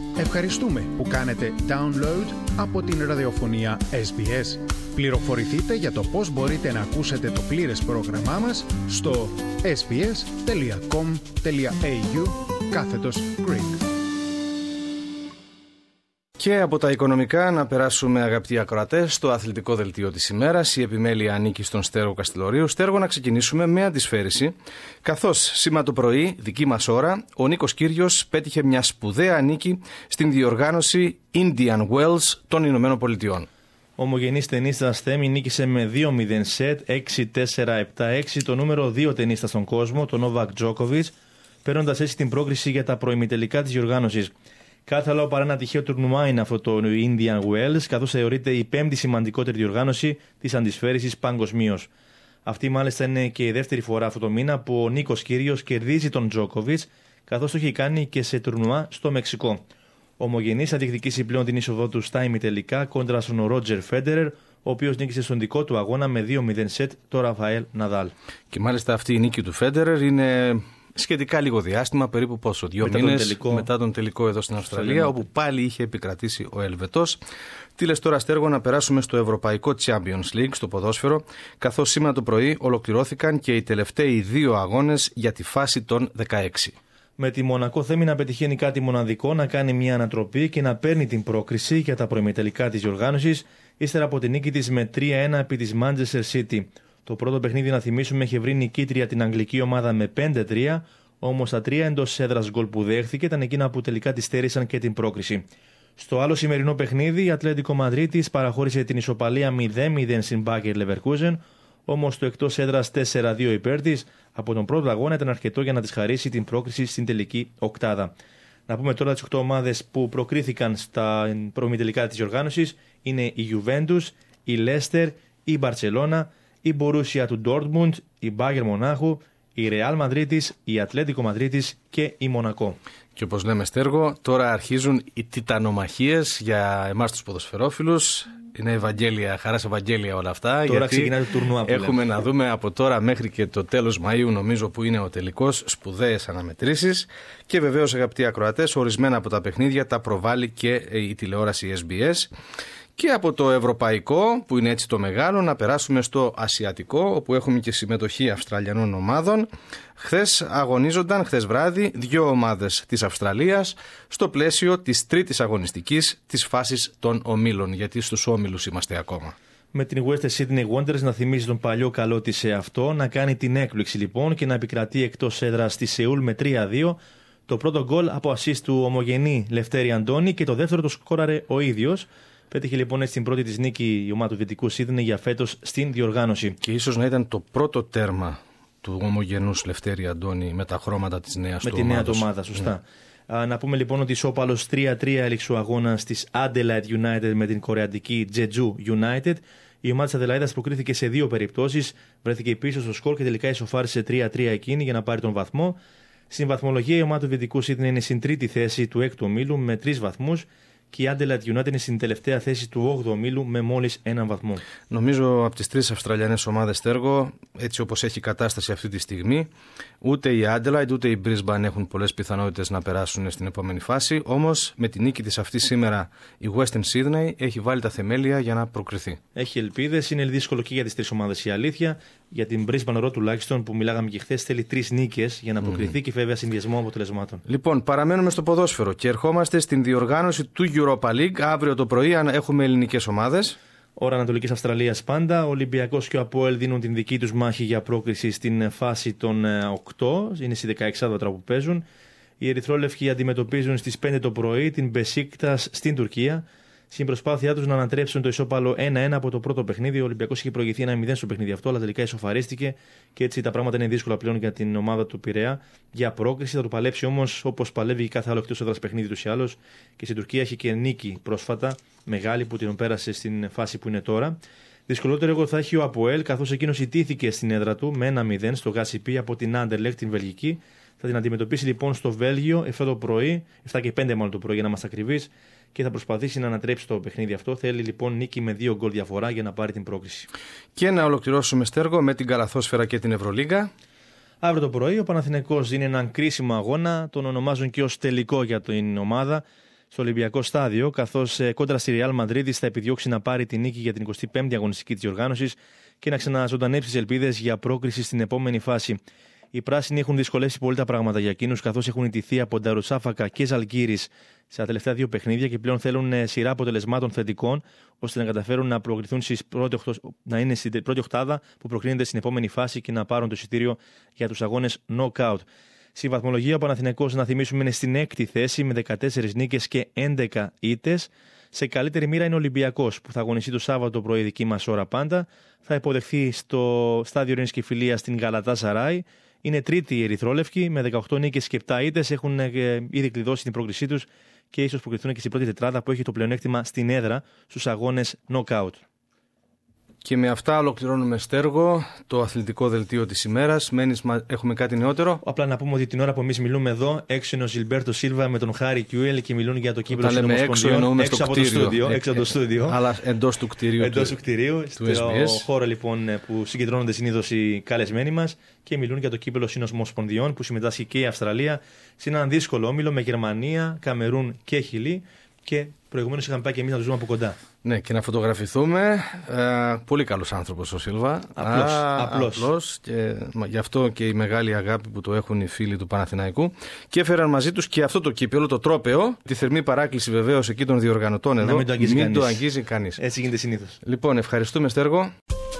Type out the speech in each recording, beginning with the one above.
Ευχαριστούμε που κάνετε download από την ραδιοφωνία SBS. Πληροφορηθείτε για το πώς μπορείτε να ακούσετε το πλήρες πρόγραμμά μας στο sbs.com.au/Greek. Και από τα οικονομικά να περάσουμε, αγαπητοί ακροατές, στο αθλητικό δελτίο της ημέρας. Η επιμέλεια ανήκει στον Στέργο Καστιλορίου. Στέργο, να ξεκινήσουμε με αντισφαίριση. Καθώς σήμερα το πρωί, δική μας ώρα, ο Νίκος Κύριος πέτυχε μια σπουδαία νίκη στην διοργάνωση Indian Wells των Ηνωμένων Πολιτειών. Ο ομογενής τενίστας Θέμη νίκησε με 2-0 σετ, 6-4-7-6, το νούμερο 2 τενίστα στον κόσμο, τον Νόβακ Τζόκοβιτς, παίρνοντας έτσι την πρόκριση για τα προημιτελικά της διοργάνωσης. Κάθε άλλο παρά ένα τυχαίο τουρνουά είναι αυτό το Indian Wells, καθώς θεωρείται η πέμπτη σημαντικότερη διοργάνωση της αντισφαίρισης παγκοσμίως. Αυτή μάλιστα είναι και η δεύτερη φορά αυτό το μήνα που ο Νίκος Κύριος κερδίζει τον Τζόκοβιτς, καθώς το έχει κάνει και σε τουρνουά στο Μεξικό. Ο ομογενής θα διεκδικήσει πλέον την είσοδό του στα ημιτελικά κόντρα στον Ρότζερ Φέντερερ, ο οποίος νίκησε στον δικό του αγώνα με 2-0 σετ τον Ραφαέλ Ναδάλ. Και μάλιστα αυτή η νίκη του Φέντερερ είναι σχετικά λίγο διάστημα, περίπου πόσο, 2 μήνες μετά τον τελικό εδώ στην Αυστραλία, όπου πάλι είχε επικρατήσει ο Ελβετός. Τι λες τώρα, Στέργο, να περάσουμε στο Ευρωπαϊκό Champions League, στο ποδόσφαιρο, καθώς σήμερα το πρωί ολοκληρώθηκαν και οι τελευταίοι 2 αγώνες για τη φάση των 16. Με τη Μονακό Θέμη να πετυχαίνει κάτι μοναδικό, να κάνει μια ανατροπή και να παίρνει την πρόκριση για τα προημιτελικά της διοργάνωσης, ύστερα από την νίκη της με 3-1 επί της Manchester City. Το πρώτο παιχνίδι, να θυμίσουμε, είχε βρει νικήτρια την αγγλική ομάδα με 5-3, όμως τα 3 εντός έδρας γκολ που δέχθηκε ήταν εκείνα που τελικά τη στέρισαν και την πρόκριση. Στο άλλο σημερινό παιχνίδι, η Ατλέτικο Μαδρίτης παραχώρησε την ισοπαλία 0-0 στην Bayer Leverkusen, όμως το εκτός έδρας 4-2 υπέρ της από τον πρώτο αγώνα ήταν αρκετό για να της χαρίσει την πρόκριση στην τελική οκτάδα. Να πούμε τώρα τις 8 ομάδες που προκρίθηκαν στα προημιτελικά της διοργάνωσης είναι η Juventus, η Leicester, η Barcelona, η Μπορούσια του Ντόρτμουντ, η Μπάγερ Μονάχου, η Ρεάλ Μαδρίτης, η Ατλέτικο Μαδρίτης και η Μονακό. Και όπως λέμε, Στέργο, τώρα αρχίζουν οι τιτανομαχίες για εμάς τους ποδοσφαιρόφιλους. Είναι Ευαγγέλια, χαράς Ευαγγέλια όλα αυτά. Τώρα ξεκινάει το τουρνουά που έχουμε να δούμε από τώρα μέχρι και το τέλος Μαΐου, νομίζω που είναι ο τελικός, σπουδαίες αναμετρήσεις. Και βεβαίως, αγαπητοί ακροατές, ορισμένα από τα παιχνίδια τα προβάλλει και η τηλεόραση SBS. Και από το ευρωπαϊκό, που είναι έτσι το μεγάλο, να περάσουμε στο ασιατικό, όπου έχουμε και συμμετοχή Αυστραλιανών ομάδων. Χθες αγωνίζονταν, χθες βράδυ, 2 ομάδες της Αυστραλίας στο πλαίσιο της τρίτης αγωνιστικής της φάσης των ομίλων, γιατί στους όμιλους είμαστε ακόμα. Με την Western Sydney Wanderers να θυμίζει τον παλιό καλό της σε αυτό, να κάνει την έκπληξη λοιπόν και να επικρατεί εκτός έδρας στη Σεούλ με 3-2. Το πρώτο γκολ από assist του ομογενή Λευτέρη Αντώνη και το δεύτερο το σκόραρε ο ίδιος. Πέτυχε λοιπόν έτσι την πρώτη της νίκη η ομάδα του Δυτικού Σίδνεϊ για φέτος στην διοργάνωση. Και ίσως να ήταν το πρώτο τέρμα του ομογενούς Λευτέρη Αντώνη με τα χρώματα της νέας του ομάδας. Με τη νέα του ομάδα, σωστά. Ναι. Να πούμε λοιπόν ότι ισόπαλος 3-3 έληξε ο αγώνας της Adelaide United με την κορεατική Jeju United. Η ομάδα της Αδελαίδας προκρίθηκε σε 2 περιπτώσεις, βρέθηκε πίσω στο σκορ και τελικά ισοφάρισε 3-3 εκείνη για να πάρει τον βαθμό. Στην βαθμολογία η ομάδα του Δυτικού Σίδνεϊ είναι στην τρίτη θέση του 6ου ομίλου με 3 βαθμούς. Και η Adelaide United είναι στην τελευταία θέση του 8ου ομίλου με μόλις 1 βαθμό. Νομίζω από τις 3 Αυστραλιανές ομάδες, Στέργο, έτσι όπως έχει κατάσταση αυτή τη στιγμή, ούτε η Adelaide ούτε η Brisbane έχουν πολλές πιθανότητες να περάσουν στην επόμενη φάση. Όμως με τη νίκη της αυτή σήμερα η Western Sydney έχει βάλει τα θεμέλια για να προκριθεί. Έχει ελπίδες, είναι δύσκολο και για τις 3 ομάδες η αλήθεια. Για την Brisbane Roar τουλάχιστον που μιλάγαμε και χθες θέλει 3 νίκες για να προκριθεί και βέβαια συνδυασμό αποτελεσμάτων. Λοιπόν, παραμένουμε στο ποδόσφαιρο και ερχόμαστε στην διοργάνωση του Europa League. Αύριο το πρωί έχουμε ελληνικές ομάδες. Ώρα Ανατολικής Αυστραλίας πάντα. Ο Ολυμπιακός και ο Αποέλ δίνουν την δική τους μάχη για πρόκριση στην φάση των 8. Είναι στις 16 που παίζουν. Οι Ερυθρόλευκοι αντιμετωπίζουν στις 5 το πρωί την Μπεσίκτας στην Τουρκία. Στην προσπάθειά τους να ανατρέψουν το ισόπαλο 1-1 από το πρώτο παιχνίδι. Ο Ολυμπιακός είχε προηγηθεί 1-0 στο παιχνίδι αυτό, αλλά τελικά ισοφαρίστηκε και έτσι τα πράγματα είναι δύσκολα πλέον για την ομάδα του Πειραιά για πρόκριση. Θα το παλέψει όμως όπως παλεύει κάθε άλλο εκτός έδρας παιχνίδι τους ή άλλως. Και στην Τουρκία έχει και νίκη πρόσφατα, μεγάλη που την πέρασε στην φάση που είναι τώρα. Δυσκολότερο εγώ θα έχει ο Αποέλ, καθώς εκείνος ιτήθηκε στην έδρα του με 1-0 στο Γασιπί από την Άντερλεχτ την Βελγική. Θα την αντιμετωπίσει λοιπόν στο Βέλγιο 7 το πρωί, 7 και 5 μάλλον το πρωί για να είμαστε ακριβείς, και θα προσπαθήσει να ανατρέψει το παιχνίδι αυτό. Θέλει λοιπόν νίκη με 2 γκολ διαφορά για να πάρει την πρόκριση. Και να ολοκληρώσουμε, Στέργο, με την καλαθόσφαιρα και την Ευρωλίγκα. Αύριο το πρωί ο Παναθηναϊκός είναι έναν κρίσιμο αγώνα, τον ονομάζουν και ως τελικό για την ομάδα. στο Ολυμπιακό Στάδιο, καθώς κόντρα στη Ρεάλ Μαδρίτης θα επιδιώξει να πάρει τη νίκη για την 25η αγωνιστική της διοργάνωσης και να ξαναζωντανέψει τις ελπίδες για πρόκριση στην επόμενη φάση. Οι πράσινοι έχουν δυσκολεύσει πολύ τα πράγματα για εκείνους, καθώς έχουν ιτηθεί από Νταρουσάφακα και Ζαλγκίρις στα τελευταία 2 παιχνίδια και πλέον θέλουν σειρά αποτελεσμάτων θετικών ώστε να καταφέρουν να προκριθούν να είναι στην πρώτη οκτάδα που προκρίνεται στην επόμενη φάση και να πάρουν το εισιτήριο για τους αγώνες knockout. Στη βαθμολογία, ο Παναθηναϊκός, να θυμίσουμε, είναι στην 6η θέση με 14 νίκες και 11 ήττες. Σε καλύτερη μοίρα είναι ο Ολυμπιακός, που θα αγωνιστεί το Σάββατο πρωί δική μας ώρα πάντα. Θα υποδεχθεί στο στάδιο Ειρήνης και Φιλίας στην Γκαλατάσαράι. Είναι τρίτη η Ερυθρόλευκη με 18 νίκες και 7 ήττες. Έχουν ήδη κλειδώσει την πρόκρισή τους και ίσως προκριθούν και στην πρώτη τετράδα που έχει το πλεονέκτημα στην έδρα στους αγώνες knockout. Και με αυτά ολοκληρώνουμε, Στέργο, το αθλητικό δελτίο της ημέρας. Έχουμε κάτι νεότερο? Απλά να πούμε ότι την ώρα που εμείς μιλούμε εδώ, έξω είναι ο Ζιλμπέρτο Σίλβα με τον Χάρη Κιούελ και μιλούν για το κύπελλο των Ομοσπονδιών. Έξω από το στούντιο. Αλλά εντός του κτηρίου. Στο χώρο λοιπόν που συγκεντρώνονται συνήθως οι καλεσμένοι μας και μιλούν για το κύπελλο Ομοσπονδιών που συμμετάσχει και η Αυστραλία σε έναν δύσκολο όμιλο με Γερμανία, Καμερούν και Χιλή. Και προηγουμένως είχαμε πάει και εμείς να τους δούμε από κοντά. Ναι, και να φωτογραφηθούμε. Πολύ καλός άνθρωπος ο Σίλβα. Απλός. Και γι' αυτό και η μεγάλη αγάπη που το έχουν οι φίλοι του Παναθηναϊκού. Και έφεραν μαζί τους και αυτό το κύπελλο, το τρόπαιο. Τη θερμή παράκληση βεβαίως εκεί των διοργανωτών εδώ. Μην το αγγίζει κανείς. Έτσι γίνεται συνήθως. Λοιπόν, ευχαριστούμε, Στέργο.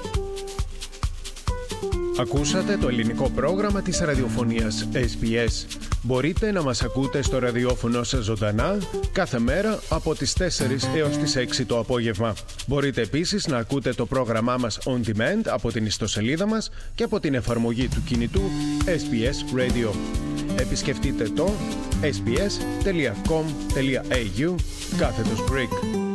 Ακούσατε το ελληνικό πρόγραμμα της ραδιοφωνίας SBS. Μπορείτε να μας ακούτε στο ραδιόφωνο σας ζωντανά κάθε μέρα από τις 4 έως τις 6 το απόγευμα. Μπορείτε επίσης να ακούτε το πρόγραμμά μας on demand από την ιστοσελίδα μας και από την εφαρμογή του κινητού SBS Radio. Επισκεφτείτε το sbs.com.au/Greek.